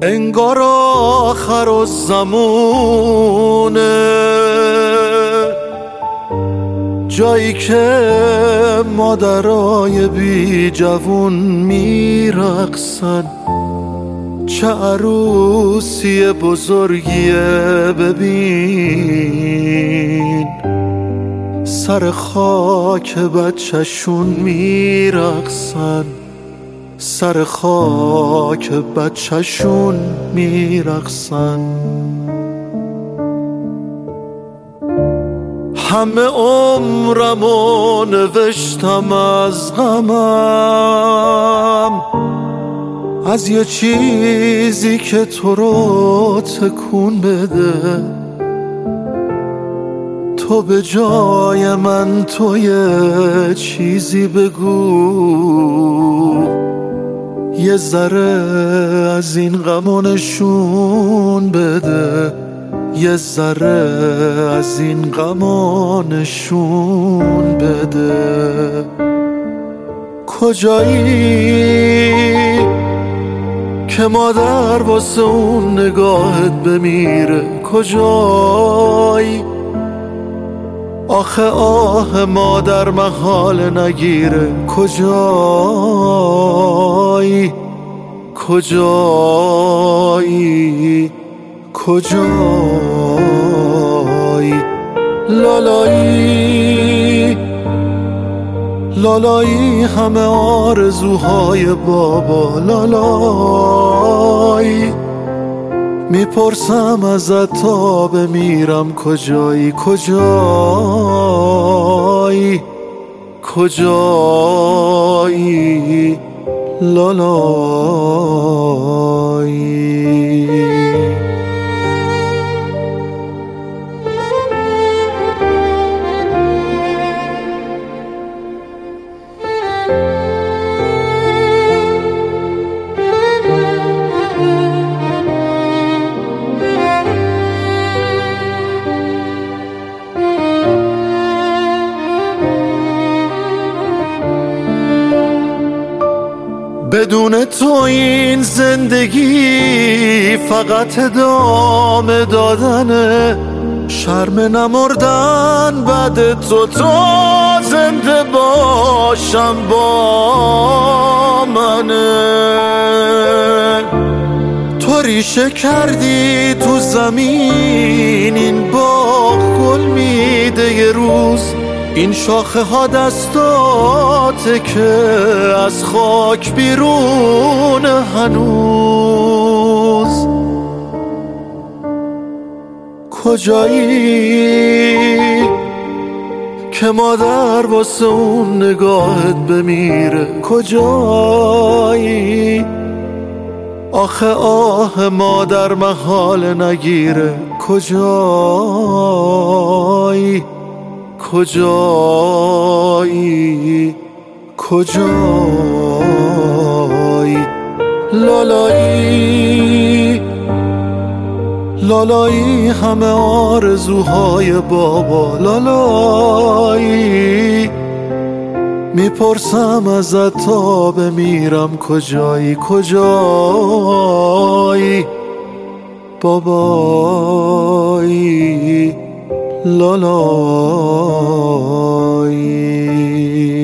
انگار آخر الزمونه، جایی که مادرای بی جوون میرقصن. چه عروسی بزرگیه ببین، سر خاک بچه‌شون میرقصن، سر خاک بچه‌شون میرقصن. همه عمرمو نوشتم از غمم، از یه چیزی که تو رو تکون بده. تو به جای من تو یه چیزی بگو، یه ذره از این غمو نشون بده، یه ذره از این غمو نشون بده. کجایی که مادر واسه اون نگاهت بمیره؟ کجایی آخه آه مادر محال نگیره؟ کجایی کجایی کجایی؟ لالایی لالایی همه آرزوهای بابا. لالایی میپرسم ازت تا بمیرم کجایی؟ کجایی کجایی؟ لالایی. بدون تو این زندگی فقط ادامه دادنه، شرم نمردن بعد تو تا زنده باشم با منه. تو ریشه کردی تو زمین، این باغ گل میده یه روز، این شاخه ها دستاته که از خاک بیرون هنوز. کجایی که مادر واسه اون نگاهت بمیره؟ کجایی آخه آه مادر محال نگیره؟ کجایی کجایی کجایی؟ لالایی لالایی همه آرزوهای بابا. لالایی میپرسم ازت تا بمیرم کجایی؟ کجایی بابایی؟ لالایی.